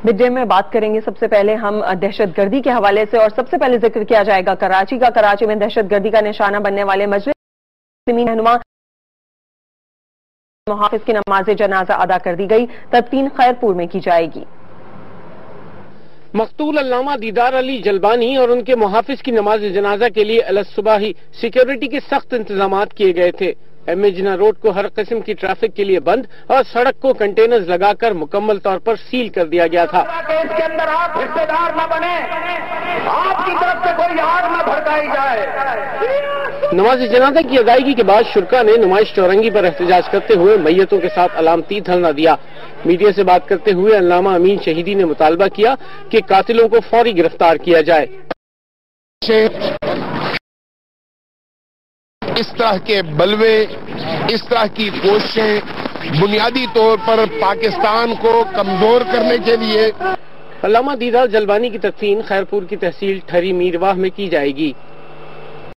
Mid day میں بات کریں گے. سب سے پہلے ہم دہشت گردی کے حوالے سے، اور سب سے پہلے ذکر کیا جائے گا کراچی کا. کراچی میں دہشت گردی کا نشانہ بننے والے مجلس مسلمین رہنما محافظ کی نماز جنازہ ادا کر دی گئی. تدفین خیرپور میں کی جائے گی. مقتول علامہ دیدار علی جلبانی اور ان کے محافظ کی نماز جنازہ کے لیے الصبح ہی سیکیورٹی کے سخت انتظامات کیے گئے تھے. ایم اے جناح روڈ کو ہر قسم کی ٹریفک کے لیے بند اور سڑک کو کنٹینرز لگا کر مکمل طور پر سیل کر دیا گیا تھا. اس کے اندر آپ حصے دار نہ بنے، آپ کی طرف سے کوئی آگ نہ بھڑکائی جائے. نماز جنازہ کی ادائیگی کے بعد شرکا نے نمائش چورنگی پر احتجاج کرتے ہوئے میتوں کے ساتھ علامتی دھرنا دیا. میڈیا سے بات کرتے ہوئے علامہ امین شہیدی نے مطالبہ کیا کہ قاتلوں کو فوری گرفتار کیا جائے. اس طرح کے بلوے، اس طرح کی کوششیں بنیادی طور پر پاکستان کو کمزور کرنے کے لیے. علامہ دیدار جلبانی کی تدفین خیرپور کی تحصیل ٹھری میرواہ میں کی جائے گی.